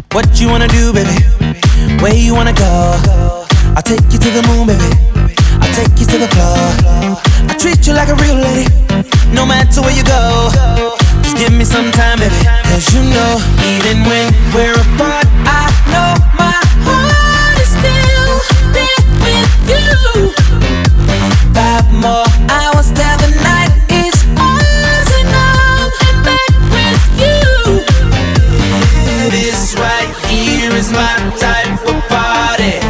What you wanna do, baby? Where you wanna go? I'll take you to the moon, baby. I'll take you to the floor. I treat you like a real lady, no matter where you go. Just give me some time, baby. Cause you know, even when we're apart, I know my heart is still there with you. 5 more hours till the night is ours, and I'm in bed with you. This right here is my type of party.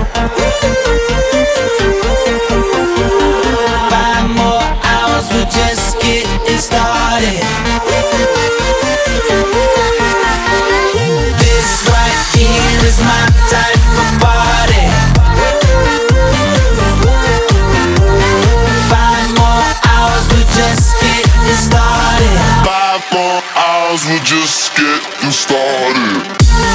5 more hours, we're just getting started. This right here is my type of party. 5 more hours, we're just getting started. 5 more hours, we're just getting started.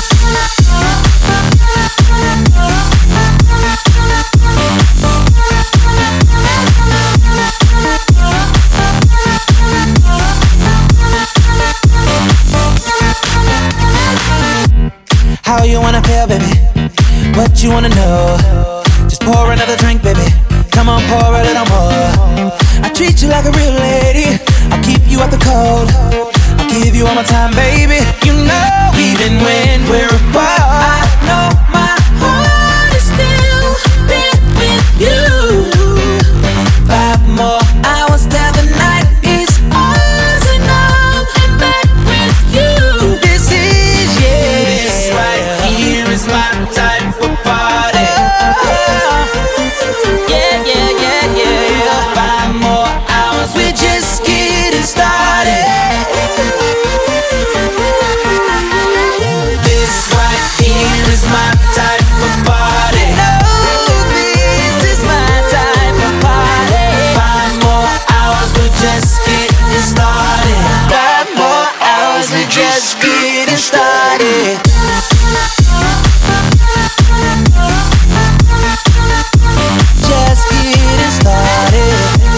How you wanna feel, baby? What you wanna know? Just pour another drink, baby. Come on, pour a little more. I treat you like a real lady. I'll keep you out the cold. I'll give you all my time, baby. You know, even when we're apart, I know my heart is still there with you. 5 more hours till the night is ours, and I'm in bed with you. This is, yeah, this right here is my type of party. Yeah, yeah, yeah, yeah. 5 more hours, we're just getting started. This right here is my type of party. No, this is my type of party. 5 more hours, we're just getting started. 5 more hours, we're just getting started. Just getting started.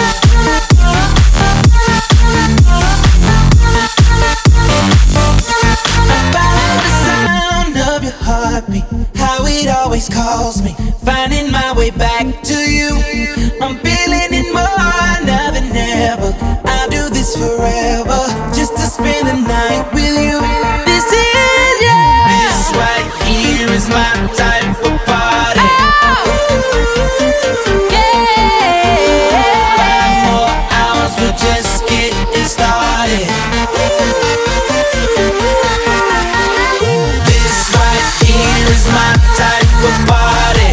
About the sound of your heartbeat, how it always calls me, finding my way back to you. I'm feeling it more now than ever. I'll do this forever, just to spend the night with you. This is, yeah, this right here is my type of party. Yeah. 5 more hours, we're just getting started. This right here is my type of party.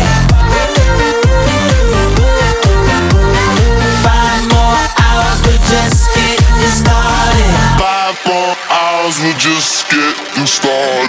5 more hours, we're just getting started. 5 more hours, we're just getting started.